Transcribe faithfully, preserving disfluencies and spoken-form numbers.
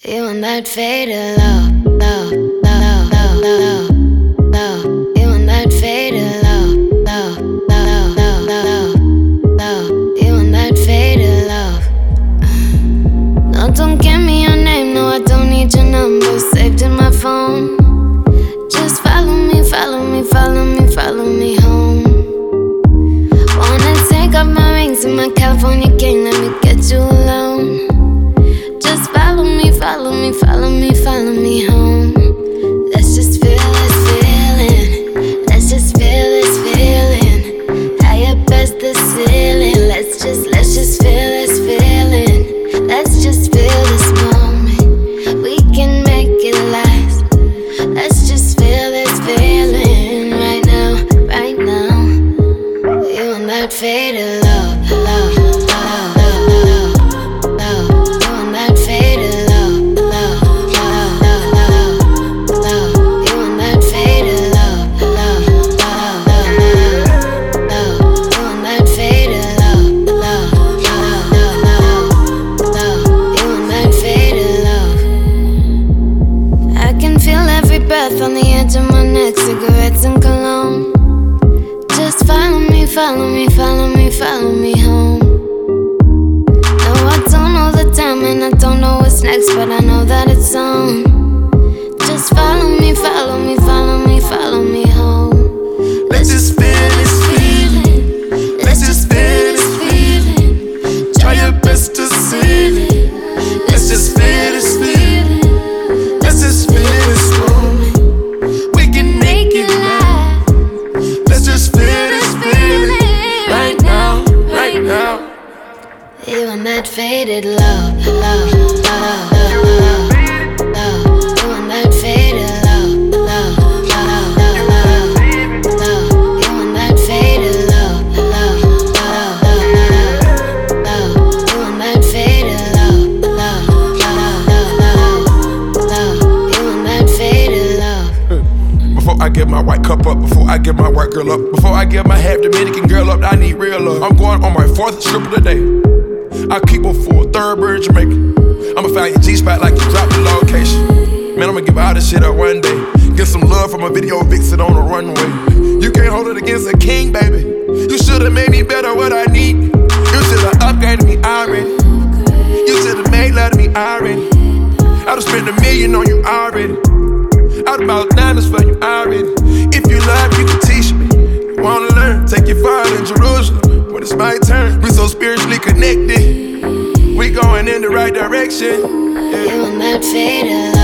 You and that faded love, love, love, love, love, love. You and that faded love, love, love, love, love, love. You and that faded love. No, don't give me your name, no, I don't need your number saved in my phone. Just follow me, follow me, follow me, follow me home. Wanna take off my rings and my California king, let me get you alone. Just follow me, follow me, follow me, follow me home. Let's just feel this feeling. Let's just feel this feeling. High up as the ceiling. Let's just, let's just feel this feeling. Let's just feel this moment. We can make it last. Let's just feel this feeling right now, right now. You and that faded love, love, love, love, love, love. Breath on the edge of my neck, cigarettes and cologne. Just follow me, follow me, follow me, follow me home. No, I don't know the time and I don't know what's next, but I know that it's on. Just follow me, follow me, follow me, follow me home. Let's just feel this feeling. Let's just feel this feeling. Try your best to see it. Let's just feel this feeling. Let's just feel this moment. You and that faded love, love, love, love, love, love. You and that faded love, love, love, love, love, love. You and that faded love, love, love, love, love. You and that faded love, love, love, love, love. You and that faded love. Before I get my white cup up, before I get my white girl up, before I get my half Dominican girl up, I need real love. I'm going on my fourth strip of the day. I keep a full third bird Jamaican. I'ma find your G-spot like you dropped the location. Man, I'ma give all this shit up one day. Get some love from a video vixen on the runway. You can't hold it against a king, baby. You should've made me better what I need. You should've upgraded me already. You should've made love to me already. I'd've spent a million on you already. I'd bout diamonds for you already. If you love, you can teach me. You wanna learn, take you far in Jerusalem. When it's my turn, we so spiritually connected. We going in the right direction. Yeah. You and that faded